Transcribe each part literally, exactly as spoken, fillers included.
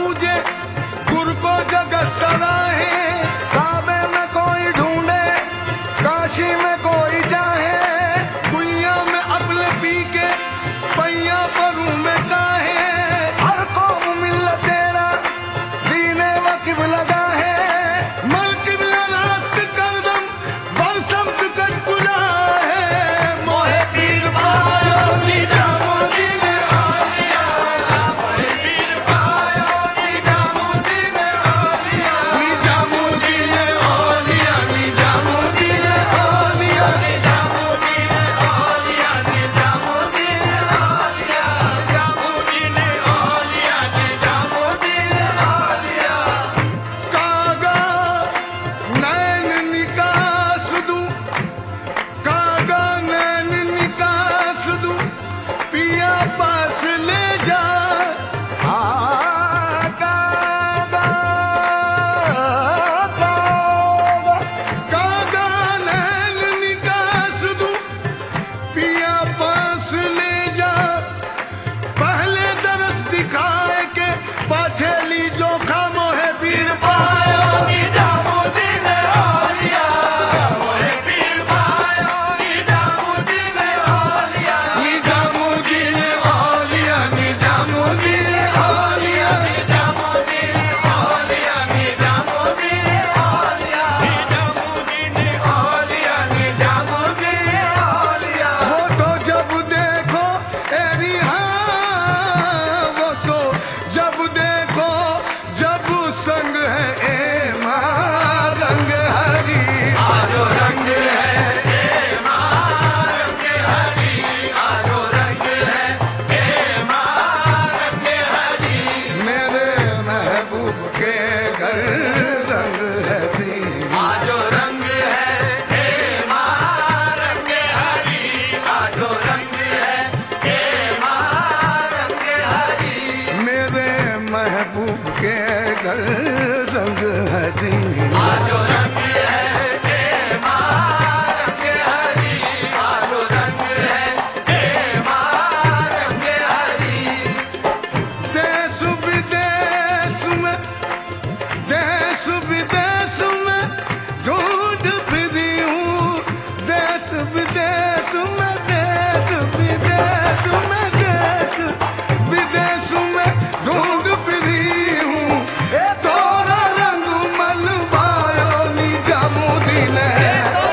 पूजे गुरु को जगत सराहे, काबे में कोई ढूंढे काशी में कोई जाए, कुइया में अपने पी के पैया परू में काहे, हर कौम मिल्लत तेरा दीने वकीब लगा है, मलकिब रास्त करदम बरसमत कर कुला है, मोहे पीर पायो निजामुद्दीन आलिया, मोहे पीर पायो निजामुद्दीन आलिया, निजामुद्दीन आलिया, निजामुद्दीन आलिया, निजामुद्दीन आलिया, निजामुद्दीन आलिया, निजामुद्दीन आलिया, निजामुद्दीन आलिया। कागा नैन निकास दूं, कागा नैन निकास दूं, पिया पास ले जा, कागा कागा नैन निकास दूं, पिया पास ले जा, पहले दरस दिखाए के पाछे ली जोखा, मोहे पीर पायो निजामुद्दीन आलिया, मोहे पीर पायो निजामुद्दीन आलिया, निजामुद्दीन आलिया, निजामुद्दीन आलिया, निजामुद्दीन आलिया, निजामुद्दीन आलिया, निजामुद्दीन आलिया, निजामुद्दीन आलिया। वो तो जब देखो एरी हाँ, वो तो जब देखो जब संग है ए माँ रंग हरी, आजो रंग है ए माँ रंग हरी, आजो रंग है ए माँ रंग हरी, मेरे महबूब के घर रंग हरी, आजो रंग है ए माँ रंग हरी, आजो रंग है ए माँ रंग हरी, मेरे महबूब के घर रंग हरी, आजो रंग है ए माँ रंग हरी, आजो रंग है ए माँ रंग हरी। देश विदेश में देश विदेश में ढूंढ फिरी हूँ, देश विदेश में देश विदेश में देश विदेश में ढूंढ फिरी हूँ, ए तोरा रंग मन भायो निजामुद्दीन है,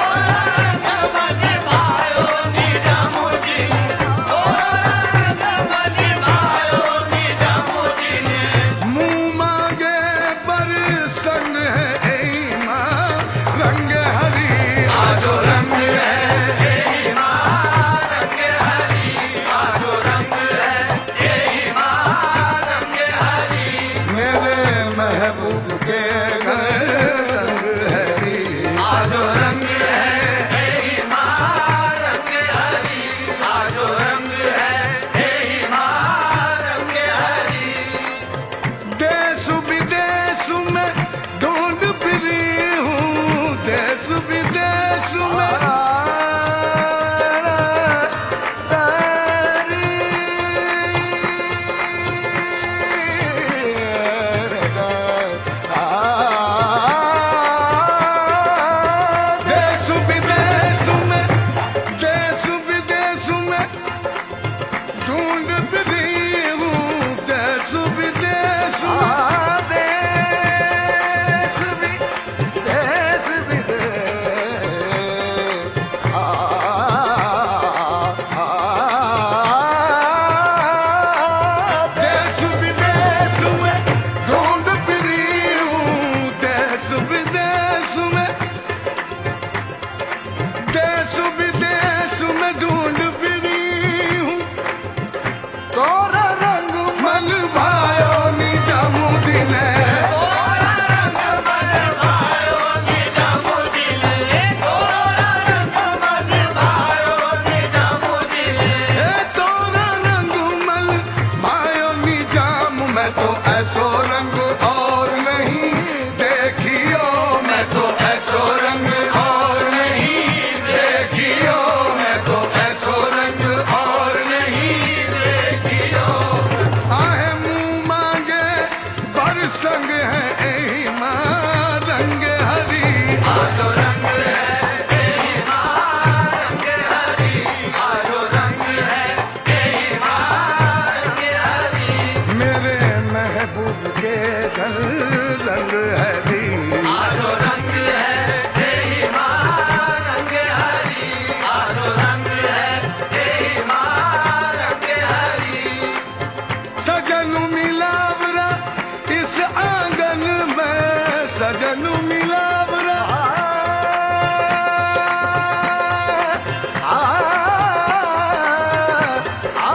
मुँह मांगे बरसन है ए माँ रंग हरी, आजो रंग है ए माँ रंग हरी, आजो रंग है ए माँ रंग हरी, मेरे महबूब के घर रंग हरी, आजो रंग है ए माँ रंग हरी, आजो रंग है ए माँ रंग हरी। देश विदेश में ढूंढ फिरी हूँ, देश विदेश में आ संग है ईमान रंग हरी आजो रंग है ईमान रंग हरी आजो रंग है ईमान रंग हरी मेरे महबूब के घर रंग हरी आजो रंग है ईमान रंग हरी आजो रंग है ईमान रंग हरी सजन मिलावरा इस आंगन में सजन मिलावरा आ, आ,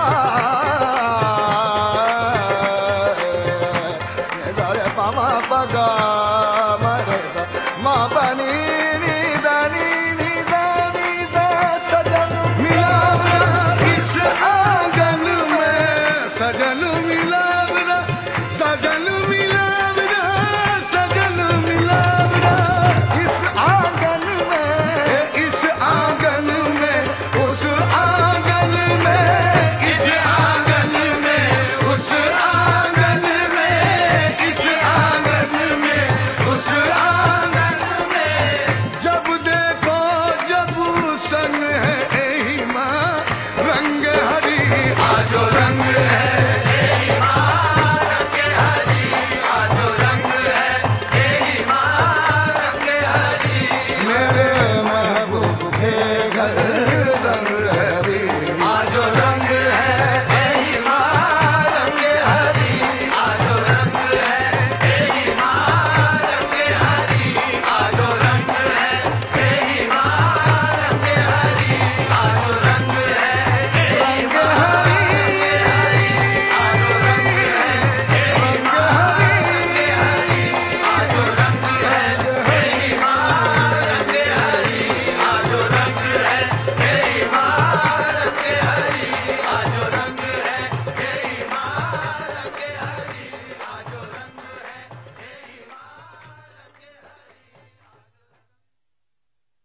आ, आ, पामा पगा